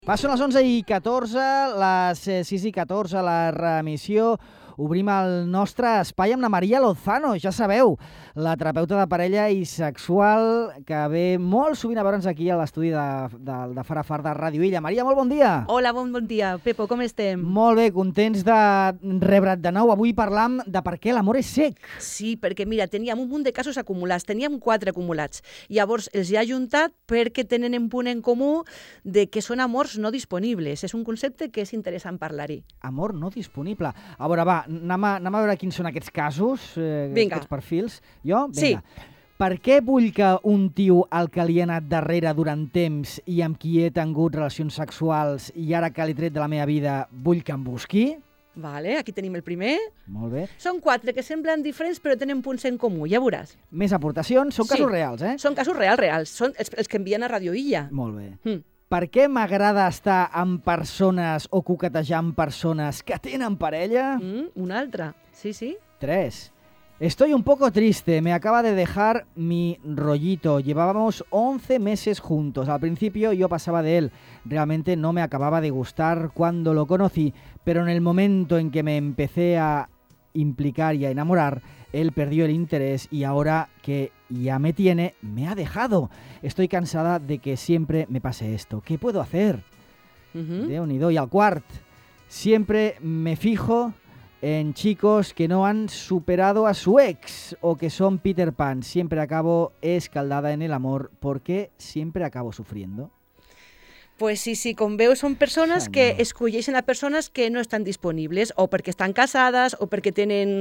Passen les 11:14, les 6:14, la remissió. Obrim el nostre espai amb la Maria Lozano, ja sabeu, la terapeuta de parella i sexual, que ve molt sovint a veure'ns aquí a l'estudi de Fara Far de Ràdio Illa. Maria, molt bon dia. Hola, bon dia. Pepo, com estem? Molt bé, contents de rebre't de nou. Avui parlam de per què l'amor és sec. Sí, perquè mira, teníem un munt de casos acumulats, teníem 4 acumulats. Llavors els he ajuntat perquè tenen un punt en comú de que són amors no disponibles. És un concepte que és interessant parlar-hi. Amor no disponible. A veure, va, anem a veure quins són aquests casos, aquests perfils. Jo? Vinga. Sí. Per què vull que un tio al que li he anat darrere durant temps i amb qui he tingut relacions sexuals i ara que l'he tret de la meva vida vull que em busqui? Vale, aquí tenim el primer. Molt bé. Són 4 que semblen diferents però tenen punts en comú, ja veuràs. Més aportacions, són casos reals, eh? Són casos reals. Són els que envien a Ràdio Illa. Molt bé. Per què m'agrada estar amb persones o coquetejar amb persones que tenen parella? Una altra, sí. 3. Estoy un poco triste, me acaba de dejar mi rollito. Llevábamos 11 meses juntos. Al principio yo pasaba de él. Realmente no me acababa de gustar cuando lo conocí, pero en el momento en que me empecé a implicar y a enamorar, él perdió el interés y ahora que ya me tiene, me ha dejado. Estoy cansada de que siempre me pase esto. ¿Qué puedo hacer? Déu-n'hi-do. Y al quart, siempre me fijo en chicos que no han superado a su ex o que son Peter Pan. Siempre acabo escaldada en el amor. ¿Por qué siempre acabo sufriendo? Pues sí, com veus, són persones que escolleixen a persones que no estan disponibles, o perquè estan casades, o perquè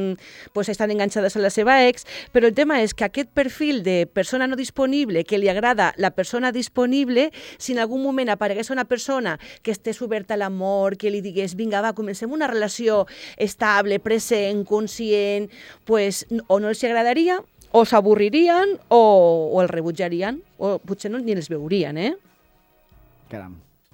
estan enganxades a la seva ex, però el tema és que aquest perfil de persona no disponible, que li agrada la persona disponible, si en algun moment aparegués una persona que estés oberta a l'amor, que li digués, vinga, va, comencem una relació estable, present, conscient, pues, o no els agradaria, o s'avorririen, o el rebutjarien, o potser ni els veurien, Caram.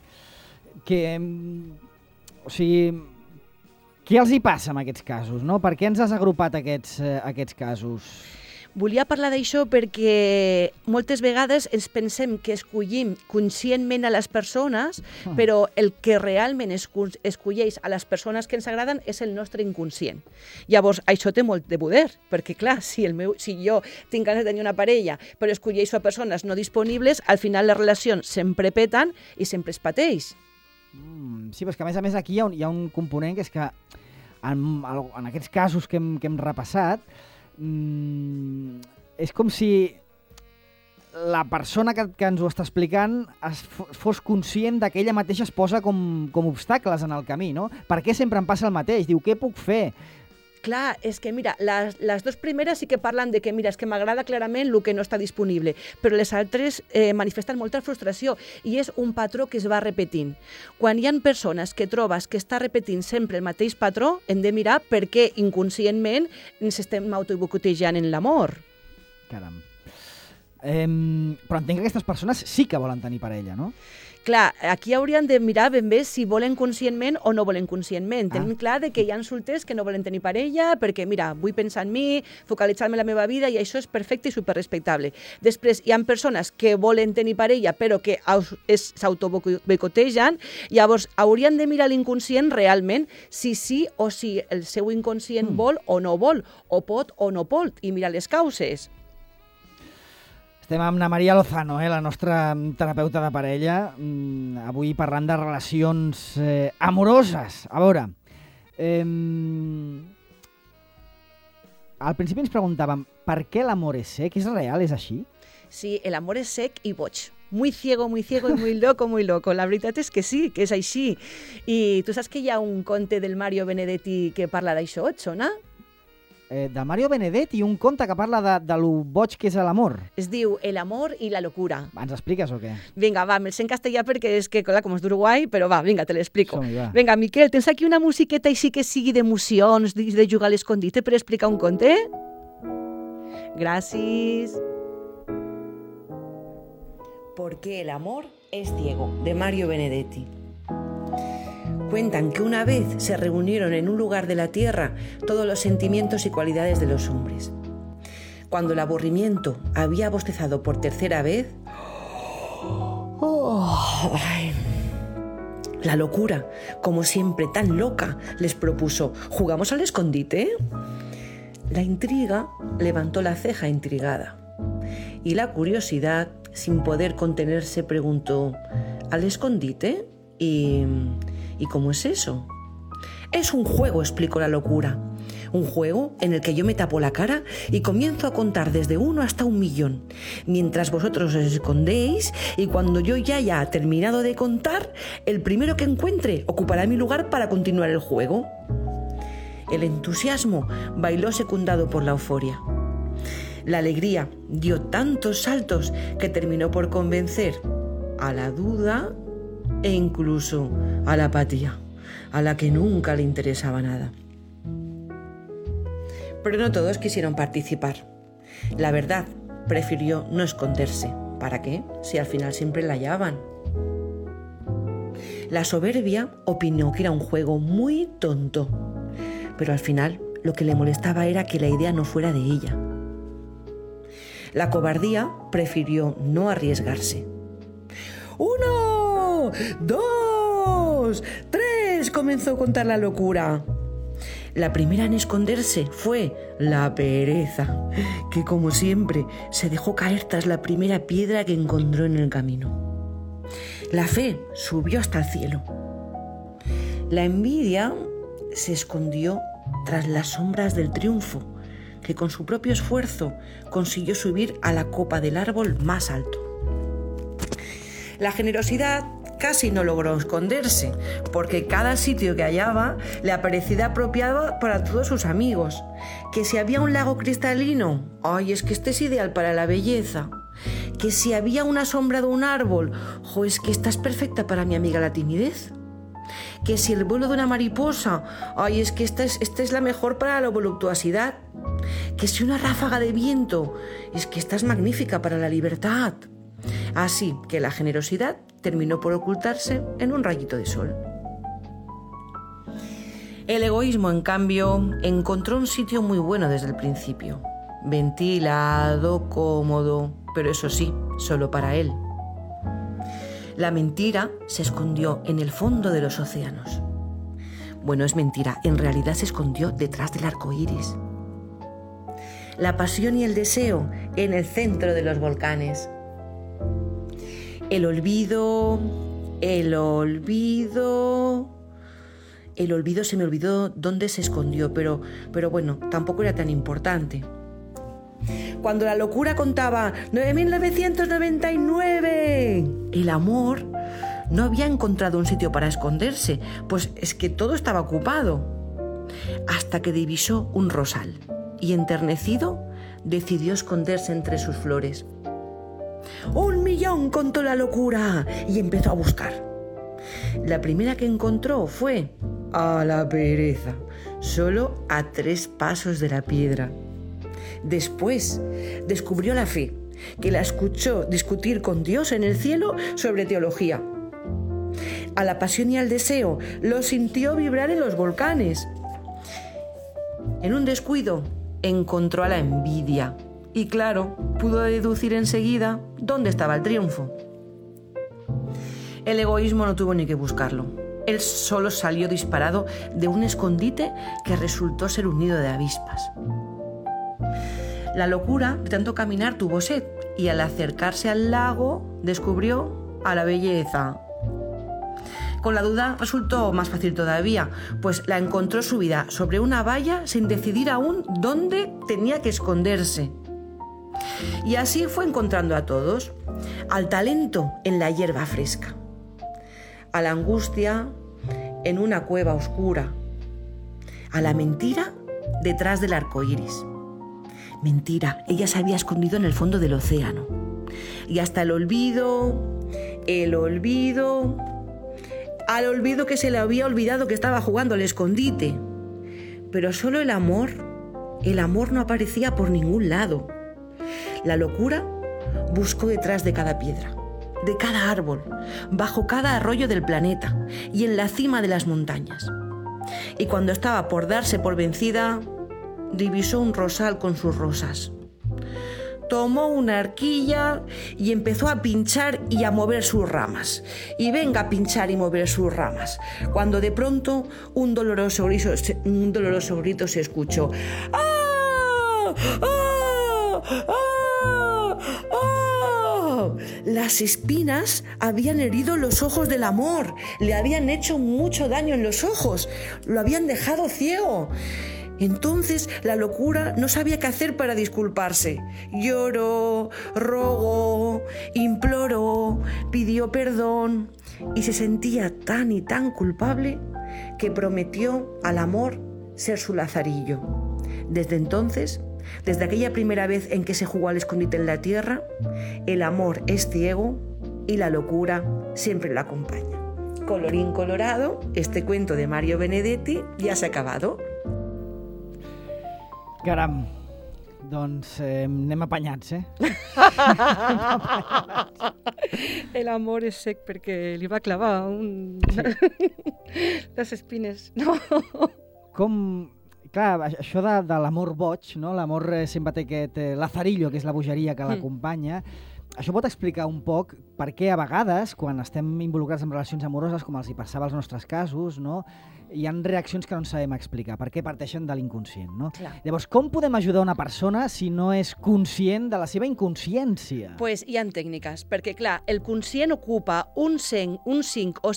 O sigui, què els hi passa amb aquests casos, no? Per què ens has agrupat aquests casos? Volia parlar d'això perquè moltes vegades ens pensem que escollim conscientment a les persones, però el que realment escolleix a les persones que ens agraden és el nostre inconscient. Llavors, això té molt de poder, perquè clar, si jo tinc ganes de tenir una parella, però escolleixo a persones no disponibles, al final les relacions sempre peten i sempre es pateix. Sí, però és que a més aquí hi ha un component que és que en aquests casos que hem repassat, és com si la persona que ens ho està explicant fos conscient que ella mateixa es posa com obstacles en el camí, no? Per què sempre em passa el mateix? Diu, què puc fer? Clar, és que mira, les 2 primeres sí que parlen de que mira, és que m'agrada clarament el que no està disponible, però les altres manifesten molta frustració i és un patró que es va repetint. Quan hi ha persones que trobes que està repetint sempre el mateix patró, hem de mirar per què inconscientment ens estem autoboicotejant en l'amor. Caram. Però entenc que aquestes persones sí que volen tenir parella, no? Clar, aquí haurien de mirar ben bé si volen conscientment o no volen conscientment. Tenim clar que hi ha solters que no volen tenir parella perquè, mira, vull pensar en mi, focalitzar-me en la meva vida i això és perfecte i superrespectable. Després hi ha persones que volen tenir parella però que s'autoboicotegen, llavors haurien de mirar l'inconscient realment si sí o si el seu inconscient vol o no vol, o pot o no pot, i mirar les causes. Estem amb la Maria Lozano, la nostra terapeuta de parella, avui parlant de relacions amoroses. A veure, al principi ens preguntàvem per què l'amor és sec? És real? És així? Sí, el amor és sec i boig. Muy ciego y muy loco, muy loco. La veritat és que sí, que és així. I tu saps que hi ha un conte del Mario Benedetti que parla d'això, et sona? De Mario Benedetti, un conte que parla de lo boig que és l'amor. Es diu El amor i la locura. Ens expliques o què? Vinga, va, me'l sé en castellà perquè és que, clar, com és d'Uruguai, però va, vinga, te l'explico. Som-hi, va. Vinga, Miquel, tens aquí una musiqueta així que sigui d'emocions, de jugar a l'escondite per explicar un conte? Gràcies. ¿Por qué el amor es ciego? De Mario Benedetti. Cuentan que una vez se reunieron en un lugar de la tierra todos los sentimientos y cualidades de los hombres. Cuando el aburrimiento había bostezado por tercera vez, La locura, como siempre tan loca, les propuso: ¿jugamos al escondite? La intriga levantó la ceja intrigada y la curiosidad, sin poder contenerse, preguntó: ¿al escondite? ¿Y cómo es eso? Es un juego, explicó la locura. Un juego en el que yo me tapo la cara y comienzo a contar desde 1 hasta 1.000.000, mientras vosotros os escondéis, y cuando yo ya haya terminado de contar, el primero que encuentre ocupará mi lugar para continuar el juego. El entusiasmo bailó secundado por la euforia. La alegría dio tantos saltos que terminó por convencer a la duda e incluso a la apatía, a la que nunca le interesaba nada. Pero no todos quisieron participar. La verdad, prefirió no esconderse. ¿Para qué? Si al final siempre la hallaban. La soberbia opinó que era un juego muy tonto, pero al final lo que le molestaba era que la idea no fuera de ella. La cobardía prefirió no arriesgarse. 1, 2, 3, comenzó a contar la locura. La primera en esconderse fue la pereza, que como siempre se dejó caer tras la primera piedra que encontró en el camino. La fe subió hasta el cielo. La envidia se escondió tras las sombras del triunfo, que con su propio esfuerzo consiguió subir a la copa del árbol más alto. La generosidad casi no logró esconderse, porque cada sitio que hallaba le parecía apropiado para todos sus amigos. Que si había un lago cristalino, ¡ay, es que este es ideal para la belleza! Que si había una sombra de un árbol, ¡jo, es que esta es perfecta para mi amiga la timidez! Que si el vuelo de una mariposa, ¡ay, es que esta es la mejor para la voluptuosidad! Que si una ráfaga de viento, es que esta es magnífica para la libertad. Así que la generosidad terminó por ocultarse en un rayito de sol. El egoísmo, en cambio, encontró un sitio muy bueno desde el principio. Ventilado, cómodo, pero eso sí, solo para él. La mentira se escondió en el fondo de los océanos. Bueno, es mentira, en realidad se escondió detrás del arco iris. La pasión y el deseo en el centro de los volcanes. El olvido se me olvidó dónde se escondió, pero bueno, tampoco era tan importante. Cuando la locura contaba 9.999, el amor no había encontrado un sitio para esconderse, pues es que todo estaba ocupado. Hasta que divisó un rosal y, enternecido, decidió esconderse entre sus flores. 1.000.000, contó la locura, y empezó a buscar. La primera que encontró fue a la pereza, solo a 3 pasos de la piedra. Después descubrió la fe, que la escuchó discutir con Dios en el cielo sobre teología. A la pasión y al deseo lo sintió vibrar en los volcanes. En un descuido encontró a la envidia y, claro, pudo deducir enseguida dónde estaba el triunfo. El egoísmo no tuvo ni que buscarlo. Él solo salió disparado de un escondite que resultó ser un nido de avispas. La locura de tanto caminar tuvo sed y, al acercarse al lago, descubrió a la belleza. Con la duda resultó más fácil todavía, pues la encontró subida sobre una valla sin decidir aún dónde tenía que esconderse. Y así fue encontrando a todos: al talento en la hierba fresca, a la angustia en una cueva oscura, a la mentira detrás del arco iris. Mentira, ella se había escondido en el fondo del océano. Y hasta el olvido, al olvido que se le había olvidado que estaba jugando al escondite. Pero solo el amor no aparecía por ningún lado. La locura buscó detrás de cada piedra, de cada árbol, bajo cada arroyo del planeta y en la cima de las montañas. Y cuando estaba por darse por vencida, divisó un rosal con sus rosas. tomó una arquilla y empezó a pinchar y a mover sus ramas. Y venga a pinchar y mover sus ramas. Cuando de pronto un doloroso grito se escuchó. ¡Ah! ¡Ah! ¡Ah! ¡Ah! Las espinas habían herido los ojos del amor, le habían hecho mucho daño en los ojos, lo habían dejado ciego. Entonces la locura no sabía qué hacer para disculparse. Lloró, rogó, imploró, pidió perdón y se sentía tan y tan culpable que prometió al amor ser su lazarillo. Desde entonces, desde aquella primera vez en que se jugó al escondite en la tierra, el amor es ciego y la locura siempre la acompaña. Colorín colorado, este cuento de Mario Benedetti ja s'ha acabat. Caram, doncs anem apanyats, El amor és sec perquè li va clavar les espines. No. Clar, això de l'amor boig, no? L'amor sempre té aquest lazarillo, que és la bogeria que l'acompanya. Això pot explicar un poc per què a vegades, quan estem involucrats en relacions amoroses, com els hi passava als nostres casos, no? Hi ha reaccions que no ens sabem explicar, perquè parteixen de l'inconscient, no? Clar. Llavors, com podem ajudar una persona si no és conscient de la seva inconsciència? Pues hi ha tècniques, perquè clar, el conscient ocupa un 5 o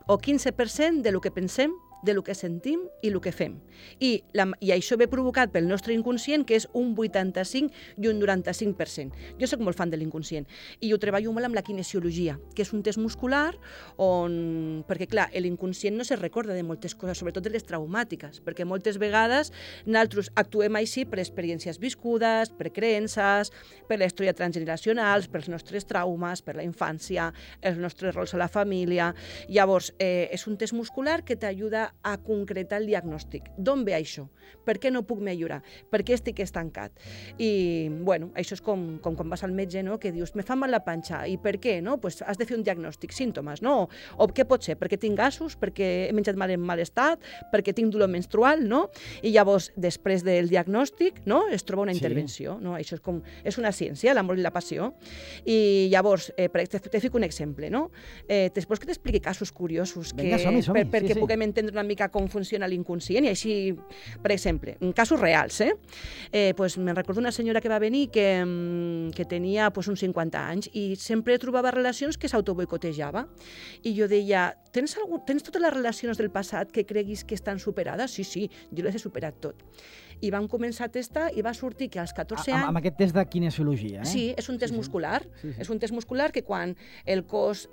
15% de lo que pensem, de lo que sentim i el que fem. I això ve provocat pel nostre inconscient, que és un 85 i un 95%. Jo soc molt fan de l'inconscient i ho treballo molt amb la kinesiologia, que és un test muscular perquè, clar, l'inconscient no se recorda de moltes coses, sobretot de les traumàtiques, perquè moltes vegades nosaltres actuem així per experiències viscudes, per creences, per la història transgeneracionals, pels nostres traumes, per la infància, els nostres rols a la família. Llavors, és un test muscular que t'ajuda a concretar el diagnòstic. D'on ve això? Per què no puc millorar? Per què estic estancat? I, bueno, això és com quan vas al metge, no? Que dius, me fa mal la panxa. I per què? No? Pues has de fer un diagnòstic, símptomes, no? O què pot ser? Perquè tinc gasos? Perquè he menjat mal en mal estat? Perquè tinc dolor menstrual? No? I llavors, després del diagnòstic, no? Es troba una intervenció. No? Això és una ciència, l'amor i la passió. I llavors, te fico un exemple, no? Després que t'expliqui casos curiosos perquè puguem entendre una mica com funciona l'inconscient i així, per exemple, en casos reals, pues me'n recordo una senyora que va venir que tenia pues, uns 50 anys i sempre trobava relacions que s'autoboicotejava i jo deia, tens totes les relacions del passat que creguis que estan superades? Sí, jo les he superat tot. I vam començar a testar i va sortir que als 14 anys... Amb aquest test de kinesiologia, Sí, és un test muscular. Sí. És un test muscular que quan el cos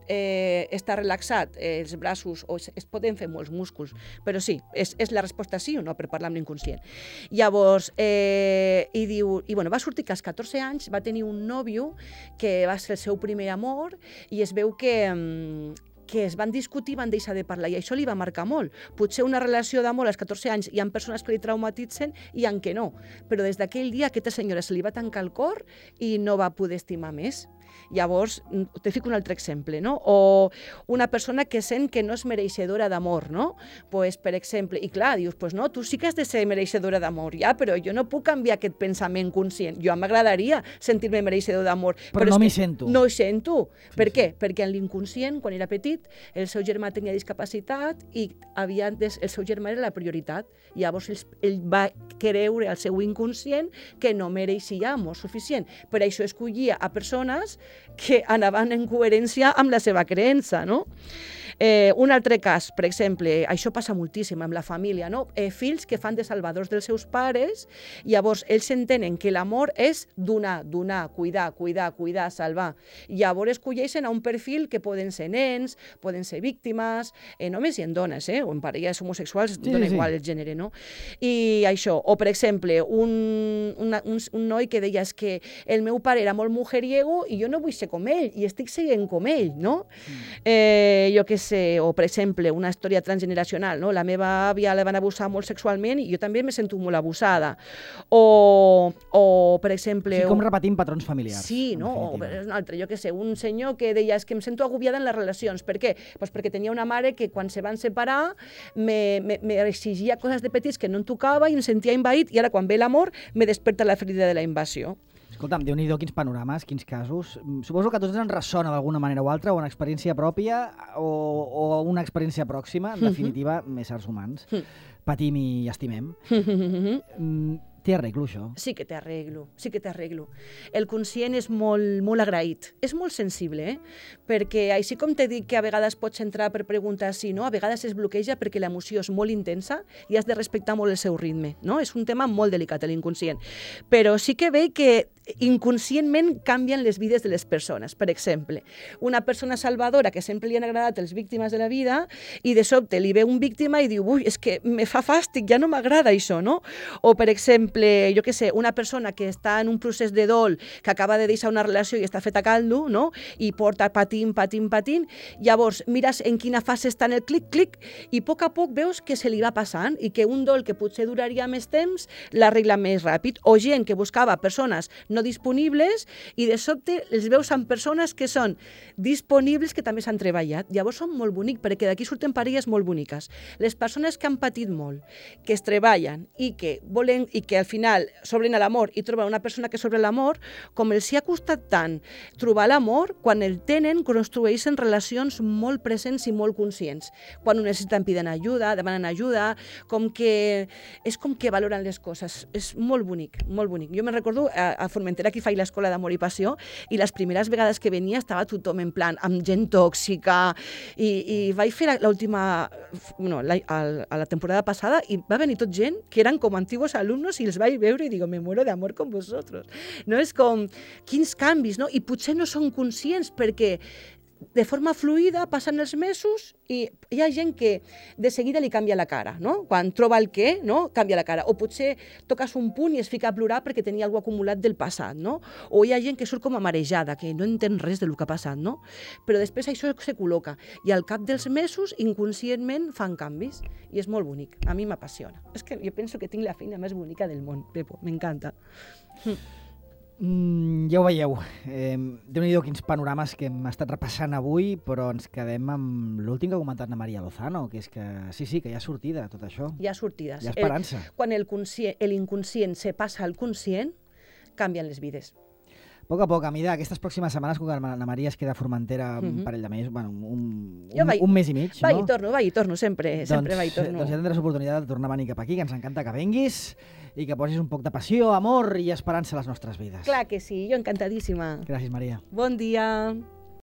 està relaxat, els braços, es poden fer molts músculs, però sí, és la resposta sí o no per parlar amb l'inconscient. Llavors, va sortir que als 14 anys va tenir un nòvio que va ser el seu primer amor i es veu que es van discutir i van deixar de parlar, i això li va marcar molt. Potser una relació d'amor als 14 anys hi ha persones que li traumatitzen i en què no, però des d'aquell dia a aquesta senyora se li va tancar el cor i no va poder estimar més. Llavors, te fico un altre exemple, no? O una persona que sent que no és mereixedora d'amor, no? Pues, per exemple, i clar, dius, pues no, tu sí que has de ser mereixedora d'amor, ja, però jo no puc canviar aquest pensament conscient. Jo m'agradaria sentir-me mereixedor d'amor. Però no m'hi sento. No hi sento. Per què? Perquè en l'inconscient, quan era petit, el seu germà tenia discapacitat i el seu germà era la prioritat. Llavors, ell va creure al seu inconscient que no mereixia amor suficient. Per això escollia a persones que anaven en coherència amb la seva creença, no? Un altre cas, per exemple, això passa moltíssim amb la família, no? Fills que fan de salvadors dels seus pares, llavors ells entenen que l'amor és donar, cuidar, salvar. Llavors escolleixen a un perfil que poden ser nens, poden ser víctimes, només hi ha dones, o en parelles homosexuals, dona igual el gènere, no? I això, o per exemple, un noi que deia és que el meu pare era molt mujeriego i jo no vull ser com ell, i estic seguint com ell, no? Jo què sé, o per exemple, una història transgeneracional, no? La meva àvia la van abusar molt sexualment i jo també me sento molt abusada. O per exemple... Sí, com repetim patrons familiars. Sí, no? O un altre, jo què sé, un senyor que deia és que em sento agobiada en les relacions. Per què? Pues perquè tenia una mare que quan se van separar me exigia coses de petits que no em tocava i em sentia invaït i ara quan ve l'amor me desperta la ferida de la invasió. Escolta'm, Déu-n'hi-do, quins panorames, quins casos. Suposo que a tots ens ressona d'alguna manera o altra, o una experiència pròpia o una experiència pròxima, en definitiva, éssers humans. Patim i estimem. T'hi arreglo, això? Sí que t'arreglo, sí que t'arreglo. El conscient és molt agraït, és molt sensible, perquè així com t'he dit que a vegades pots entrar per preguntar si no, a vegades es bloqueja perquè l'emoció és molt intensa i has de respectar molt el seu ritme, no? És un tema molt delicat, l'inconscient. Però sí que veig que inconscientment canvien les vides de les persones. Per exemple, una persona salvadora que sempre li han agradat els víctimes de la vida i de sobte li ve un víctima i diu, ui, és que me fa fàstic, ja no m'agrada això, no? O, per exemple, jo què sé, una persona que està en un procés de dol, que acaba de deixar una relació i està feta a caldo, no? I porta patint, llavors mires en quina fase està en el clic, i a poc veus que se li va passant i que un dol que potser duraria més temps l'arregla més ràpid. O gent que buscava persones no disponibles i de sobte els veus amb persones que són disponibles, que també s'han treballat. Llavors són molt bonic, perquè d'aquí surten parelles molt boniques. Les persones que han patit molt, que es treballen i que volen i que al final s'obren a l'amor i troben una persona que s'obre l'amor, com els hi ha costat tant trobar l'amor, quan el tenen construeixen relacions molt presents i molt conscients. Quan ho necessiten piden ajuda, demanen ajuda, és com que valoren les coses. És molt bonic, molt bonic. Jo me'n recordo a Formentera, aquí faig l'escola d'amor i passió, i les primeres vegades que venia estava tothom en plan, amb gent tòxica, i vaig fer l'última, a la temporada passada, i va venir tot gent que eren com antiguos alumnos i els vaig veure i digo, me muero de amor con vosotros. No? És com, quins canvis, no? I potser no són conscients perquè de forma fluida passen els mesos i hi ha gent que de seguida li canvia la cara, no? Quan troba el què, no? Canvia la cara. O potser toques un punt i es fica a plorar perquè tenia alguna cosa acumulat del passat, no? O hi ha gent que surt com a marejada, que no entén res del que ha passat, no? Però després això se col·loca i al cap dels mesos inconscientment fan canvis i és molt bonic. A mi m'apassiona. És que jo penso que tinc la feina més bonica del món, Pepo, m'encanta. Ja ho veieu, Déu-n'hi-do quins panorames que hem estat repassant avui, però ens quedem amb l'últim que ha comentat la Maria Lozano, que és que sí, que hi ha sortida tot això. Hi ha sortides. Hi ha esperança. Quan l'inconscient se passa al conscient, canvien les vides. A poc, a mida aquestes pròximes setmanes, quan la Maria es queda a Formentera un parell de mesos, bueno, un mes i mig, no? Vaig i torno, sempre vaig i torno. Doncs ja tindràs oportunitat de tornar a venir cap aquí, que ens encanta que venguis i que posis un poc de passió, amor i esperança a les nostres vides. Clar que sí, jo encantadíssima. Gràcies, Maria. Bon dia.